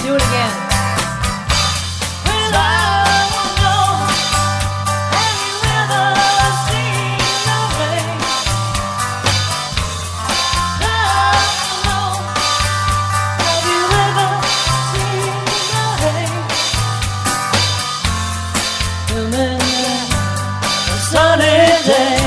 Do it again. Well, I don't know. Have you ever seen the rain? I don't know. Have you ever seen the rain? Coming on a sunny day.